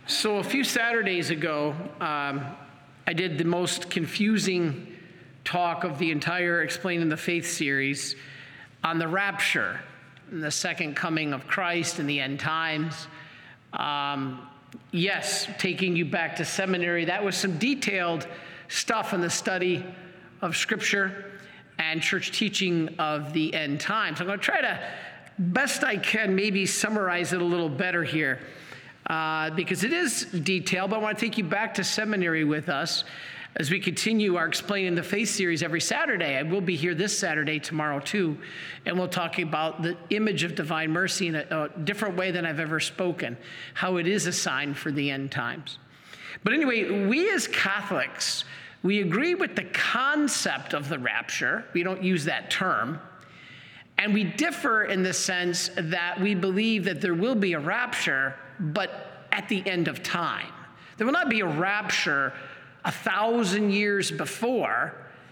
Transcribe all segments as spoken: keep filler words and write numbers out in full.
So a few Saturdays ago, um, I did the most confusing talk of the entire Explaining the Faith series on the rapture and the second coming of Christ in the end times. Um, yes, taking you back to seminary, that was some detailed stuff in the study of Scripture and church teaching of the end times. I'm going to try to, best I can, maybe summarize it a little better here. Uh, because it is detailed, but I want to take you back to seminary with us as we continue our Explaining the Faith series every Saturday. I will be here this Saturday, tomorrow too, and we'll talk about the image of divine mercy in a, a different way than I've ever spoken, how it is a sign for the end times. But anyway, we as Catholics, we agree with the concept of the rapture. We don't use that term. And we differ in the sense that we believe that there will be a rapture, but at the end of time. There will not be a rapture a thousand years before,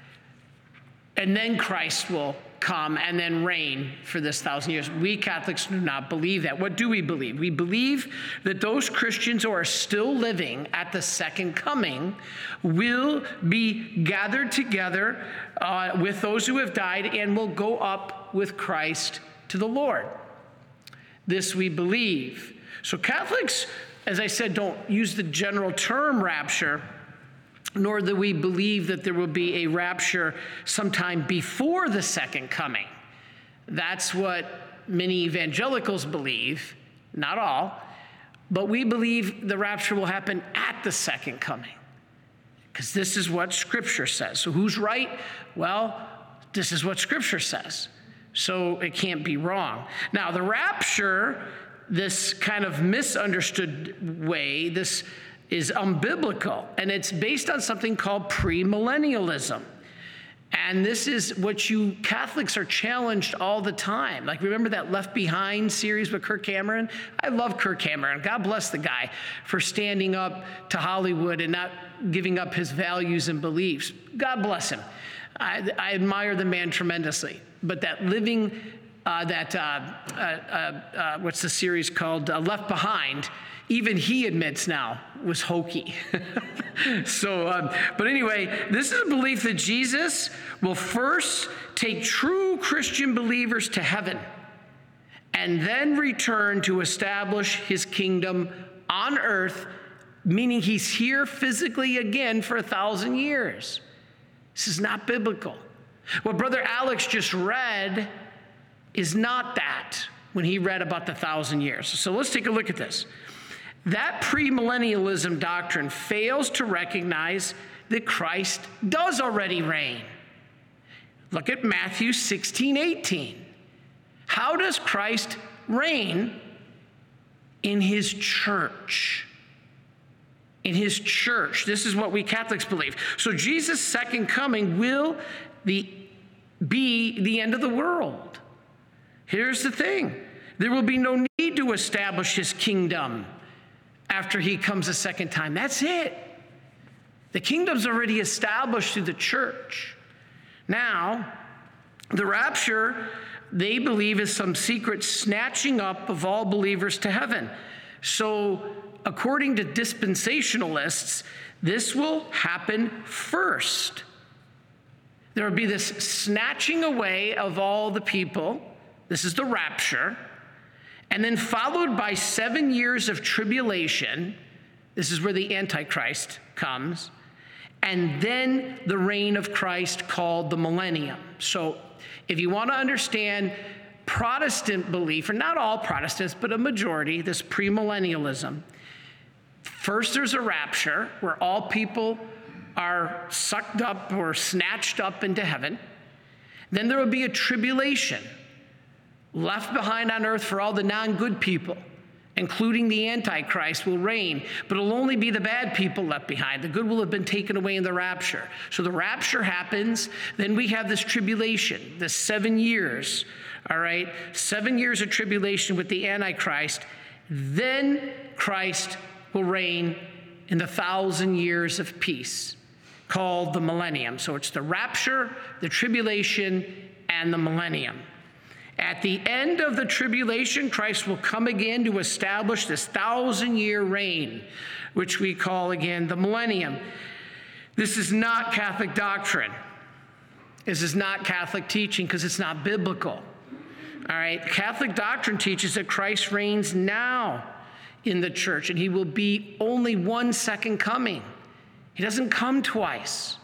and then Christ will come and then reign for this thousand years. We Catholics do not believe that. What do we believe? We believe that those Christians who are still living at the second coming will be gathered together uh, with those who have died and will go up with Christ to the Lord. This we believe. So Catholics, as I said, don't use the general term rapture, nor do we believe that there will be a rapture sometime before the second coming. That's what many evangelicals believe, not all, but we believe the rapture will happen at the second coming, because this is what Scripture says. So who's right? Well, this is what Scripture says, so it can't be wrong. Now, the rapture, this kind of misunderstood way, this is unbiblical, and it's based on something called premillennialism. And this is what you Catholics are challenged all the time. Like, remember that Left Behind series with Kirk Cameron? I love Kirk Cameron. God bless the guy for standing up to Hollywood and not giving up his values and beliefs. God bless him. I, I admire the man tremendously. But that living Uh, that, uh, uh, uh, uh, what's the series called, uh, Left Behind, even he admits now was hokey. so, um, but anyway, this is a belief that Jesus will first take true Christian believers to heaven and then return to establish his kingdom on earth, meaning he's here physically again for a thousand years. This is not biblical. What Brother Alex just read is not that when he read about the thousand years. So let's take a look at this. That premillennialism doctrine fails to recognize that Christ does already reign. Look at Matthew sixteen eighteen. How does Christ reign? In his church. In his church. This is what we Catholics believe. So Jesus' second coming will be, be the end of the world. Here's the thing. There will be no need to establish his kingdom after he comes a second time. That's it. The kingdom's already established through the church. Now, the rapture, they believe, is some secret snatching up of all believers to heaven. So, according to dispensationalists, this will happen first. There will be this snatching away of all the people. This is the rapture. And then followed by seven years of tribulation. This is where the Antichrist comes. And then the reign of Christ, called the millennium. So if you want to understand Protestant belief, or not all Protestants, but a majority, this premillennialism, first there's a rapture where all people are sucked up or snatched up into heaven. Then there will be a tribulation left behind on earth for all the non-good people, including the Antichrist, will reign, but it'll only be the bad people left behind. The good will have been taken away in the rapture. So the rapture happens, then we have this tribulation, this seven years, all right? Seven years of tribulation with the Antichrist. Then Christ will reign in the thousand years of peace, called the millennium. So it's the rapture, the tribulation, and the millennium. At the end of the tribulation, Christ will come again to establish this thousand-year reign, which we call again the millennium. This is not Catholic doctrine. This is not Catholic teaching because it's not biblical. All right, Catholic doctrine teaches that Christ reigns now in the church, and he will be only one second coming. He doesn't come twice,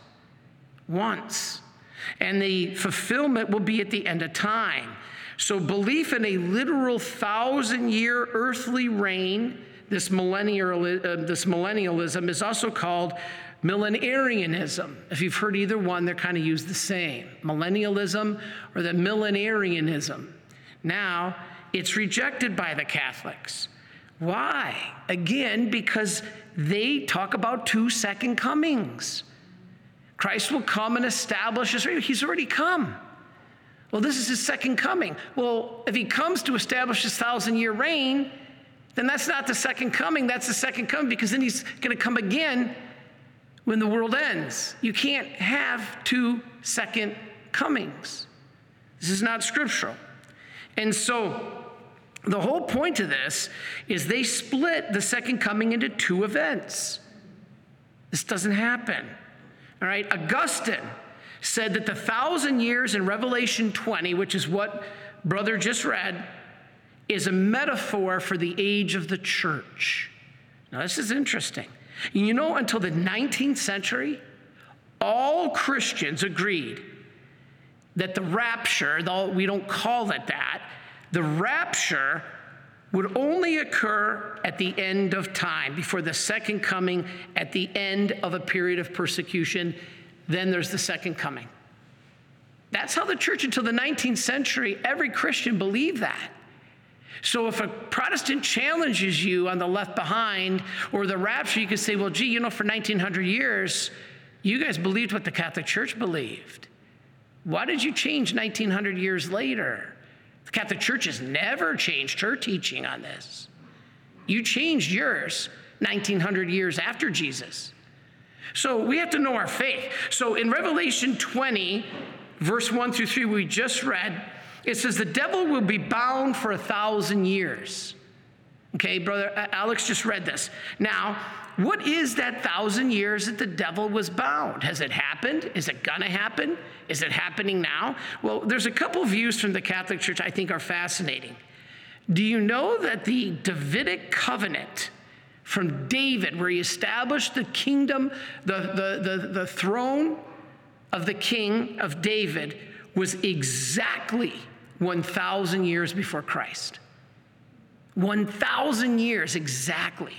once. And the fulfillment will be at the end of time. So belief in a literal thousand-year earthly reign, this, millennial, uh, this millennialism, is also called millenarianism. If you've heard either one, they're kind of used the same. Millennialism or the millenarianism. Now, it's rejected by the Catholics. Why? Again, because they talk about two second comings. Christ will come and establish his reign. He's already come. Well, this is his second coming. Well, if he comes to establish his thousand-year reign, then that's not the second coming. That's the second coming, because then he's going to come again when the world ends. You can't have two second comings. This is not scriptural. And so the whole point of this is they split the second coming into two events. This doesn't happen. All right, Augustine said that the thousand years in Revelation twenty, which is what brother just read, is a metaphor for the age of the church. Now, this is interesting. You know, until the nineteenth century, all Christians agreed that the rapture, though we don't call it that, the rapture would only occur at the end of time, before the second coming, at the end of a period of persecution. Then there's the second coming. That's how the church, until the nineteenth century, every Christian believed that. So if a Protestant challenges you on the left behind or the rapture, you could say, well, gee, you know, for nineteen hundred years, you guys believed what the Catholic Church believed. Why did you change nineteen hundred years later? The Catholic Church has never changed her teaching on this. You changed yours nineteen hundred years after Jesus. So we have to know our faith. So in Revelation twenty, verse one through three, we just read, it says, the devil will be bound for a thousand years. Okay, brother Alex just read this. Now, what is that thousand years that the devil was bound? Has it happened? Is it gonna happen? Is it happening now? Well, there's a couple views from the Catholic Church I think are fascinating. Do you know that the Davidic covenant from David, where he established the kingdom, the, the, the, the throne of the king of David, was exactly one thousand years before Christ? one thousand years exactly.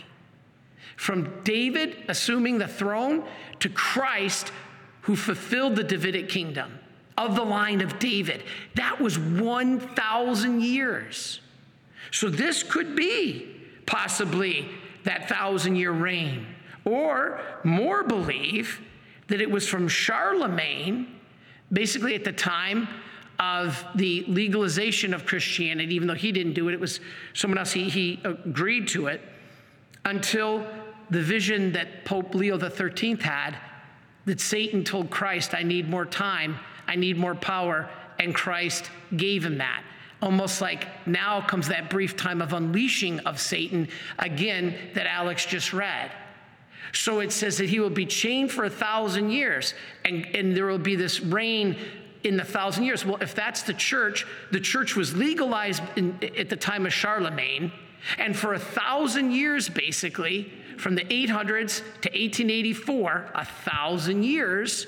From David assuming the throne to Christ, who fulfilled the Davidic kingdom of the line of David. That was one thousand years. So this could be possibly that thousand-year reign. Or more believe that it was from Charlemagne, basically at the time of the legalization of Christianity, even though he didn't do it, it was someone else, he, he agreed to it, until the vision that Pope Leo the thirteenth had, that Satan told Christ, I need more time, I need more power, and Christ gave him that. Almost like now comes that brief time of unleashing of Satan, again, that Alex just read. So it says that he will be chained for a thousand years, and, and there will be this reign in the thousand years. Well, if that's the church, the church was legalized in, at the time of Charlemagne, and for a thousand years, basically, from the eight hundreds to eighteen eighty-four, a thousand years,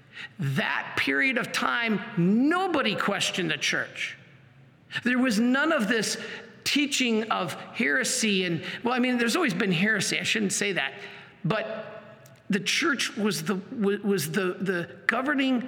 that period of time, nobody questioned the church. There was none of this teaching of heresy and, well, I mean, there's always been heresy. I shouldn't say that. But the church was the, was the, the governing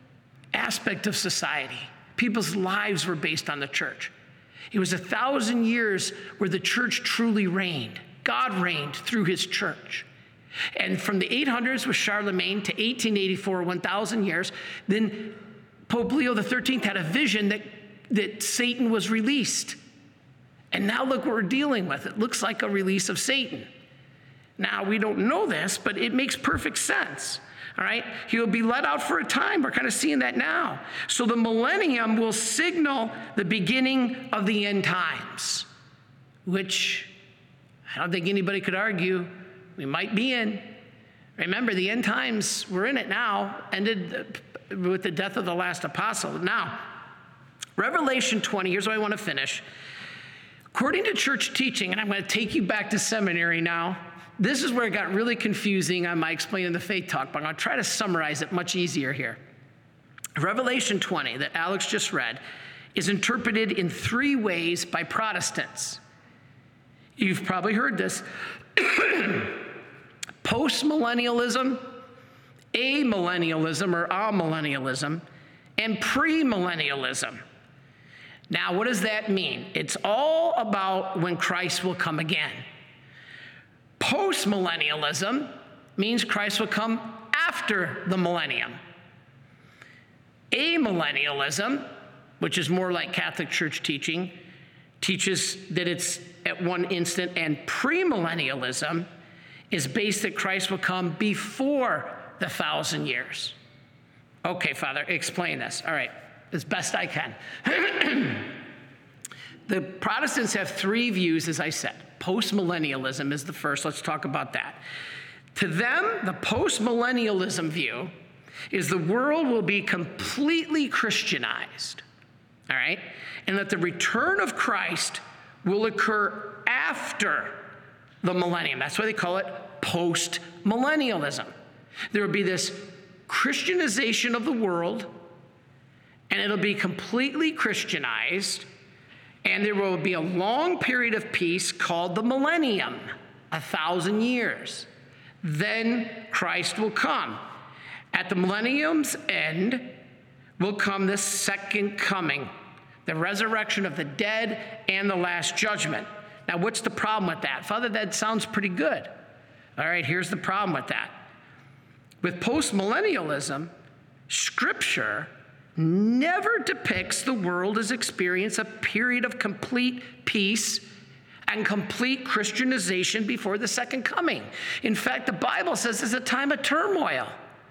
aspect of society. People's lives were based on the church. It was a thousand years where the church truly reigned. God reigned through his church. And from the eight hundreds with Charlemagne to eighteen eighty-four, one thousand years, then Pope Leo the thirteenth had a vision that, that Satan was released. And now look what we're dealing with. It looks like a release of Satan. Now, we don't know this, but it makes perfect sense. All right? He will be let out for a time. We're kind of seeing that now. So the millennium will signal the beginning of the end times, which I don't think anybody could argue we might be in. Remember, the end times, we're in it now, ended with the death of the last apostle. Now, Revelation twenty, here's what I want to finish. According to church teaching, and I'm going to take you back to seminary now, this is where it got really confusing on my explaining the faith talk, but I'm going to try to summarize it much easier here. Revelation twenty that Alex just read is interpreted in three ways by Protestants. You've probably heard this. Postmillennialism, amillennialism or amillennialism, and premillennialism. Now, what does that mean? It's all about when Christ will come again. Postmillennialism means Christ will come after the millennium. Amillennialism, which is more like Catholic Church teaching, teaches that it's at one instant, and premillennialism is based that Christ will come before the thousand years. Okay, Father, explain this. All right, as best I can. The Protestants have three views, as I said. Postmillennialism is the first. Let's talk about that. To them, the postmillennialism view is the world will be completely Christianized, all right? And that the return of Christ will occur after the millennium. That's why they call it post-millennialism. There will be this Christianization of the world, and it'll be completely Christianized, and there will be a long period of peace called the millennium, a thousand years. Then Christ will come. At the millennium's end will come the second coming, the resurrection of the dead and the last judgment. Now, what's the problem with that? Father, that sounds pretty good. All right, here's the problem with that. With postmillennialism, Scripture never depicts the world as experiencing a period of complete peace and complete Christianization before the second coming. In fact, the Bible says it's a time of turmoil.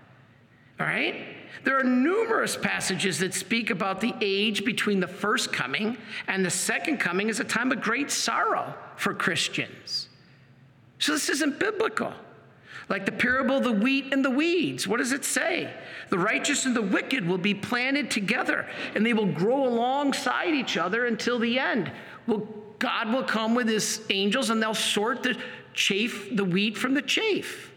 All right? There are numerous passages that speak about the age between the first coming and the second coming as a time of great sorrow for Christians. So this isn't biblical. Like the parable of the wheat and the weeds. What does it say? The righteous and the wicked will be planted together, and they will grow alongside each other until the end. Well, God will come with his angels, and they'll sort the chaff, the wheat from the chaff.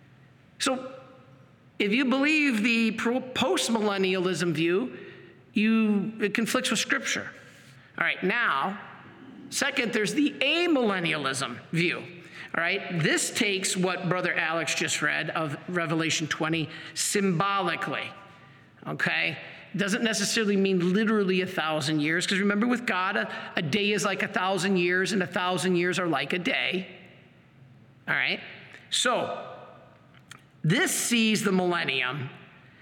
So if you believe the post-millennialism view, you, it conflicts with Scripture. All right, now, second, there's the amillennialism view. All right, this takes what Brother Alex just read of Revelation twenty symbolically, okay? It doesn't necessarily mean literally a thousand years, because remember with God, a, a day is like a thousand years, and a thousand years are like a day, all right? So this sees the millennium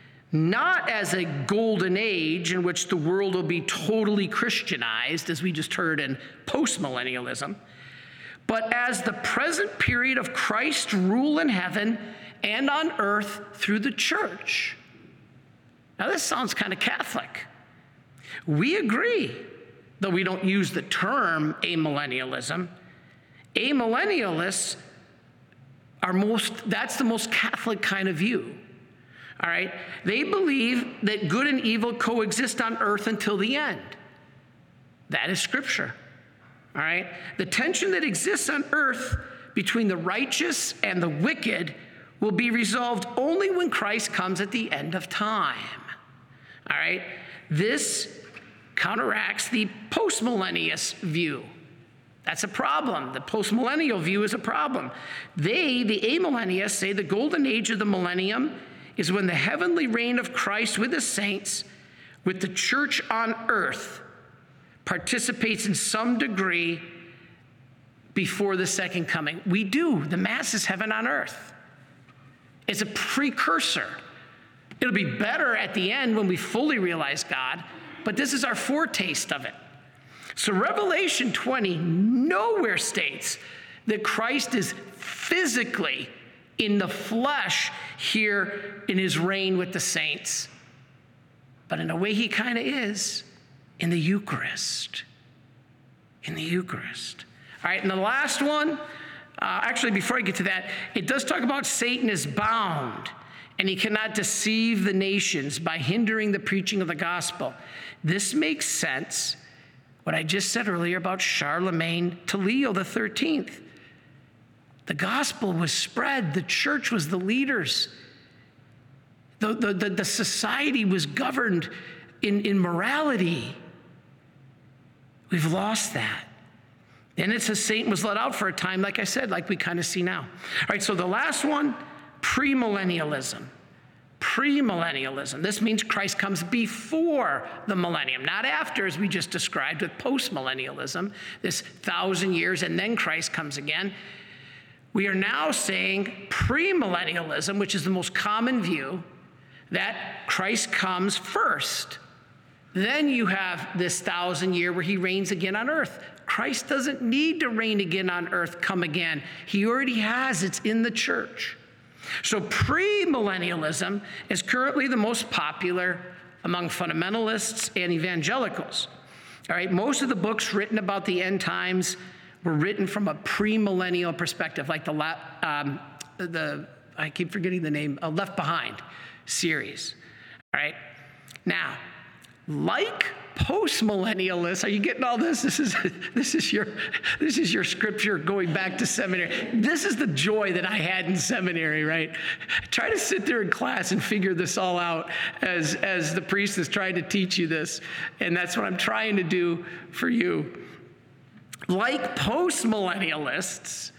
not as a golden age in which the world will be totally Christianized, as we just heard in postmillennialism, but as the present period of Christ's rule in heaven and on earth through the church. Now, this sounds kind of Catholic. We agree, though we don't use the term amillennialism. Amillennialists are most, that's the most Catholic kind of view. All right? They believe that good and evil coexist on earth until the end. That is Scripture. All right? The tension that exists on earth between the righteous and the wicked will be resolved only when Christ comes at the end of time. All right? This counteracts the postmillennialist view. That's a problem. The postmillennial view is a problem. They, the amillennialists, say the golden age of the millennium is when the heavenly reign of Christ with the saints, with the church on earth, participates in some degree before the second coming. We do. The Mass is heaven on earth. It's a precursor. It'll be better at the end when we fully realize God, but this is our foretaste of it. So Revelation twenty nowhere states that Christ is physically in the flesh here in his reign with the saints. But in a way, he kind of is in the Eucharist. In the Eucharist. All right, and the last one, uh, actually, before I get to that, it does talk about Satan is bound, and he cannot deceive the nations by hindering the preaching of the gospel. This makes sense, what I just said earlier about Charlemagne to Leo the thirteenth. The gospel was spread. The church was the leaders. The, the, the, the society was governed in, in morality. We've lost that. And it says Satan was let out for a time, like I said, like we kind of see now. All right, so the last one, premillennialism. Premillennialism. This means Christ comes before the millennium, not after, as we just described with postmillennialism, this thousand years, and then Christ comes again. We are now saying premillennialism, which is the most common view, that Christ comes first. Then you have this thousand year where he reigns again on earth. Christ doesn't need to reign again on earth, come again. He already has. It's in the church. So premillennialism is currently the most popular among fundamentalists and evangelicals. All right, most of the books written about the end times were written from a premillennial perspective, like the, um, the I keep forgetting the name, uh, Left Behind series. All right, now, like postmillennialists, are you getting all this? This is this is your this is your scripture going back to seminary. This is the joy that I had in seminary, right? Try to sit there in class and figure this all out as as the priest is trying to teach you this, and that's what I'm trying to do for you. Like postmillennialists,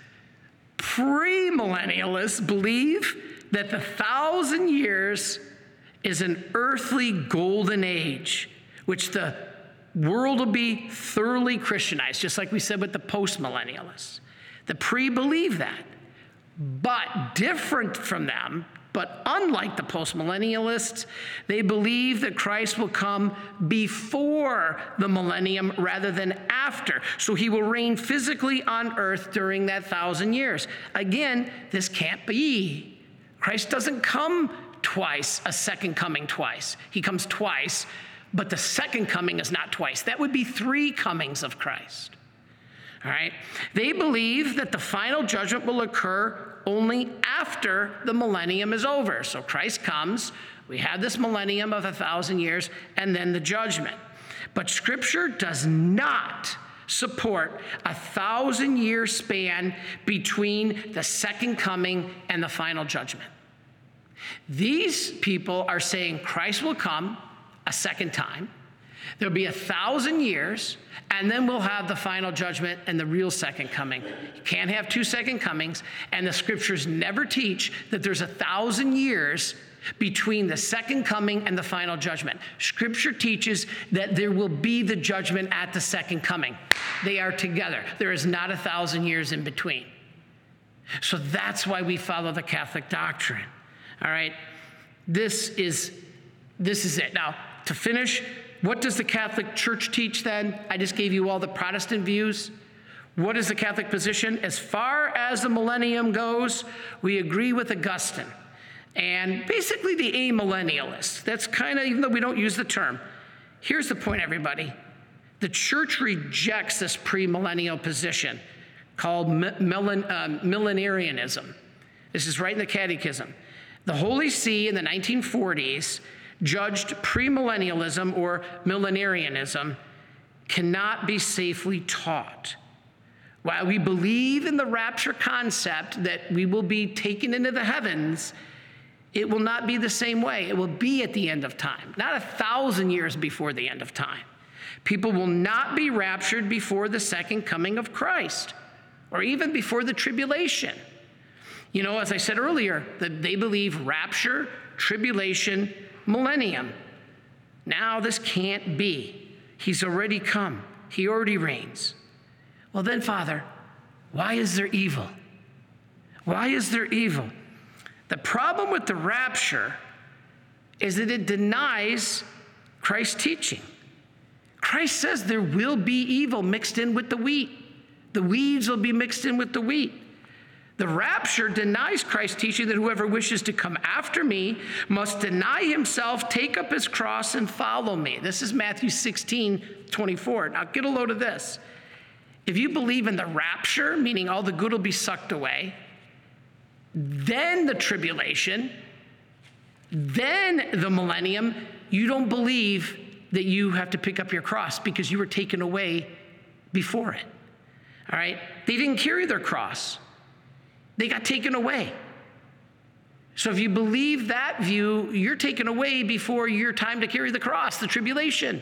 premillennialists believe that the thousand years is an earthly golden age, which the world will be thoroughly Christianized, just like we said with the postmillennialists. The pre believe that. But different from them, but unlike the postmillennialists, they believe that Christ will come before the millennium rather than after. So he will reign physically on earth during that thousand years. Again, this can't be. Christ doesn't come twice, a second coming twice. He comes twice, but the second coming is not twice. That would be three comings of Christ. All right? They believe that the final judgment will occur only after the millennium is over. So Christ comes, we have this millennium of a thousand years, and then the judgment. But Scripture does not support a thousand year span between the second coming and the final judgment. These people are saying Christ will come a second time. There'll be a thousand years, and then we'll have the final judgment and the real second coming. You can't have two second comings, and the scriptures never teach that there's a thousand years between the second coming and the final judgment. Scripture teaches that there will be the judgment at the second coming. They are together. There is not a thousand years in between. So that's why we follow the Catholic doctrine. All right? This is, this is it. Now, to finish, what does the Catholic Church teach then? I just gave you all the Protestant views. What is the Catholic position? As far as the millennium goes, we agree with Augustine and basically the amillennialists. That's kind of, even though we don't use the term. Here's the point, everybody. The church rejects this premillennial position called millen, uh, millenarianism. This is right in the Catechism. The Holy See in the nineteen forties judged premillennialism or millenarianism cannot be safely taught. While we believe in the rapture concept that we will be taken into the heavens, it will not be the same way. It will be at the end of time, not a thousand years before the end of time. People will not be raptured before the second coming of Christ or even before the tribulation. You know, as I said earlier, that they believe rapture, tribulation, millennium. Now this can't be. He's already come. He already reigns. Well then, Father, why is there evil? Why is there evil? The problem with the rapture is that it denies Christ's teaching. Christ says there will be evil mixed in with the wheat. The weeds will be mixed in with the wheat. The rapture denies Christ's teaching that whoever wishes to come after me must deny himself, take up his cross, and follow me. This is Matthew sixteen twenty-four. Now get a load of this. If you believe in the rapture, meaning all the good will be sucked away, then the tribulation, then the millennium, you don't believe that you have to pick up your cross because you were taken away before it. All right? They didn't carry their cross. They got taken away. So if you believe that view, you're taken away before your time to carry the cross, the tribulation.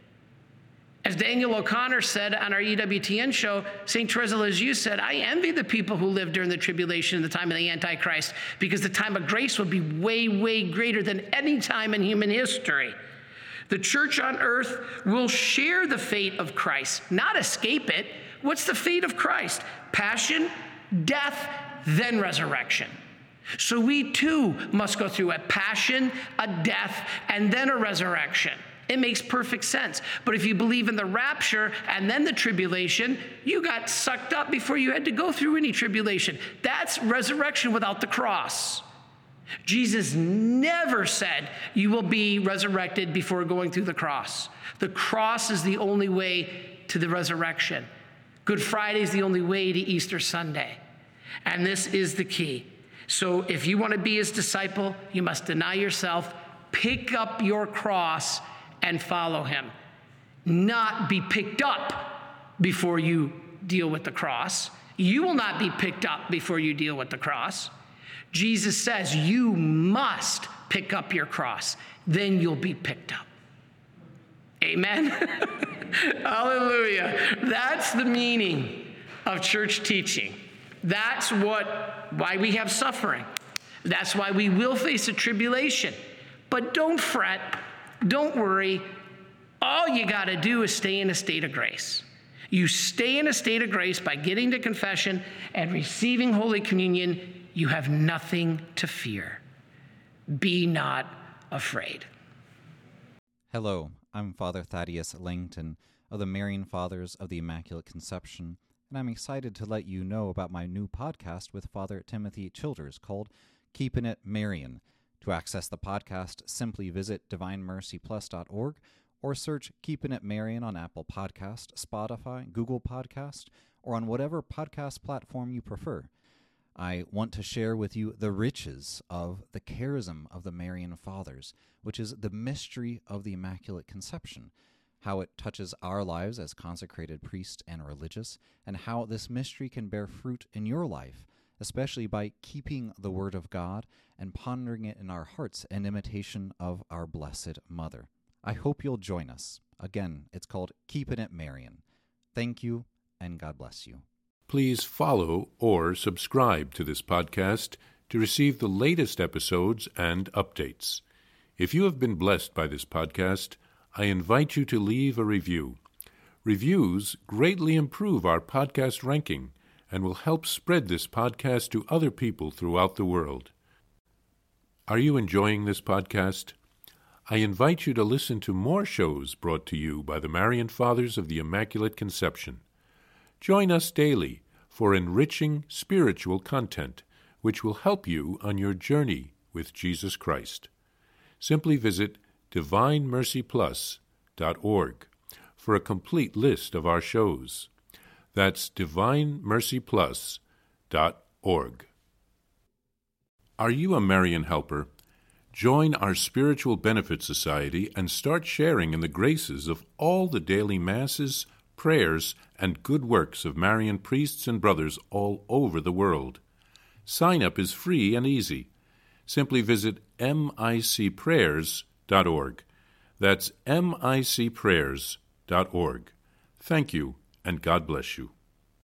As Daniel O'Connor said on our E W T N show, Saint Teresa of Lisieux said, I envy the people who lived during the tribulation in the time of the Antichrist, because the time of grace will be way, way greater than any time in human history. The church on earth will share the fate of Christ, not escape it. What's the fate of Christ? Passion, death, then resurrection. So we too must go through a passion, a death, and then a resurrection. It makes perfect sense. But if you believe in the rapture and then the tribulation, you got sucked up before you had to go through any tribulation. That's resurrection without the cross. Jesus never said you will be resurrected before going through the cross. The cross is the only way to the resurrection. Good Friday is the only way to Easter Sunday. And this is the key. So if you want to be his disciple, you must deny yourself, pick up your cross, and follow him. Not be picked up before you deal with the cross. You will not be picked up before you deal with the cross. Jesus says you must pick up your cross. Then you'll be picked up. Amen? Hallelujah. That's the meaning of church teaching. That's what, why we have suffering. That's why we will face a tribulation. But don't fret. Don't worry. All you got to do is stay in a state of grace. You stay in a state of grace by getting to confession and receiving Holy Communion. You have nothing to fear. Be not afraid. Hello, I'm Father Thaddeus Langton of the Marian Fathers of the Immaculate Conception, and I'm excited to let you know about my new podcast with Father Timothy Childers called Keepin' It Marian. To access the podcast, simply visit divine mercy plus dot org or search Keepin' It Marian on Apple Podcast, Spotify, Google Podcast, or on whatever podcast platform you prefer. I want to share with you the riches of the charism of the Marian Fathers, which is the mystery of the Immaculate Conception, how it touches our lives as consecrated priests and religious, and how this mystery can bear fruit in your life, especially by keeping the Word of God and pondering it in our hearts in imitation of our Blessed Mother. I hope you'll join us. Again, it's called Keepin' It Marian. Thank you, and God bless you. Please follow or subscribe to this podcast to receive the latest episodes and updates. If you have been blessed by this podcast, I invite you to leave a review. Reviews greatly improve our podcast ranking and will help spread this podcast to other people throughout the world. Are you enjoying this podcast? I invite you to listen to more shows brought to you by the Marian Fathers of the Immaculate Conception. Join us daily for enriching spiritual content, which will help you on your journey with Jesus Christ. Simply visit divine mercy plus dot org for a complete list of our shows. That's divine mercy plus dot org. Are you a Marian helper? Join our Spiritual Benefit Society and start sharing in the graces of all the daily masses, prayers, and good works of Marian priests and brothers all over the world. Sign up is free and easy. Simply visit m i c prayers dot org. That's m i c prayers dot org. Thank you, and God bless you.